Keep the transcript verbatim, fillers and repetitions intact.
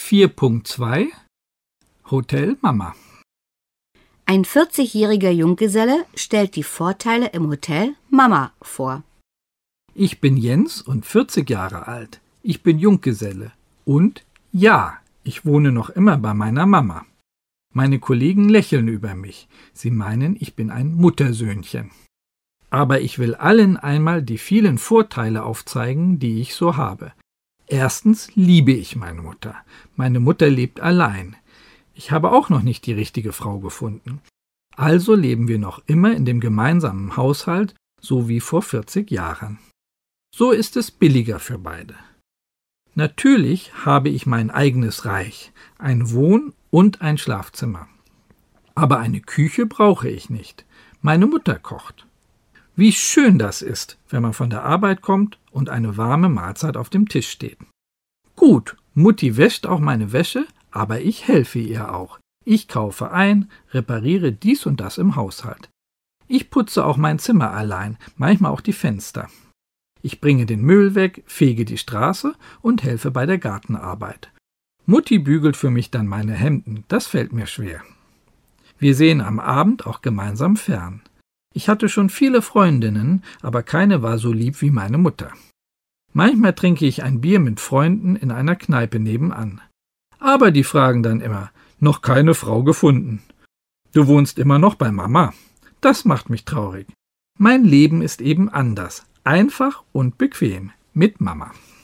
vier Punkt zwei Hotel Mama. Ein vierzigjähriger Junggeselle stellt die Vorteile im Hotel Mama vor. Ich bin Jens und vierzig Jahre alt. Ich bin Junggeselle. Und ja, ich wohne noch immer bei meiner Mama. Meine Kollegen lächeln über mich. Sie meinen, ich bin ein Muttersöhnchen. Aber ich will allen einmal die vielen Vorteile aufzeigen, die ich so habe. Erstens liebe ich meine Mutter. Meine Mutter lebt allein. Ich habe auch noch nicht die richtige Frau gefunden. Also leben wir noch immer in dem gemeinsamen Haushalt, so wie vor vierzig Jahren. So ist es billiger für beide. Natürlich habe ich mein eigenes Reich, ein Wohn- und ein Schlafzimmer. Aber eine Küche brauche ich nicht. Meine Mutter kocht. Wie schön das ist, wenn man von der Arbeit kommt und eine warme Mahlzeit auf dem Tisch steht. Gut, Mutti wäscht auch meine Wäsche, aber ich helfe ihr auch. Ich kaufe ein, repariere dies und das im Haushalt. Ich putze auch mein Zimmer allein, manchmal auch die Fenster. Ich bringe den Müll weg, fege die Straße und helfe bei der Gartenarbeit. Mutti bügelt für mich dann meine Hemden, das fällt mir schwer. Wir sehen am Abend auch gemeinsam fern. Ich hatte schon viele Freundinnen, aber keine war so lieb wie meine Mutter. Manchmal trinke ich ein Bier mit Freunden in einer Kneipe nebenan. Aber die fragen dann immer, noch keine Frau gefunden. Du wohnst immer noch bei Mama. Das macht mich traurig. Mein Leben ist eben anders, einfach und bequem, mit Mama.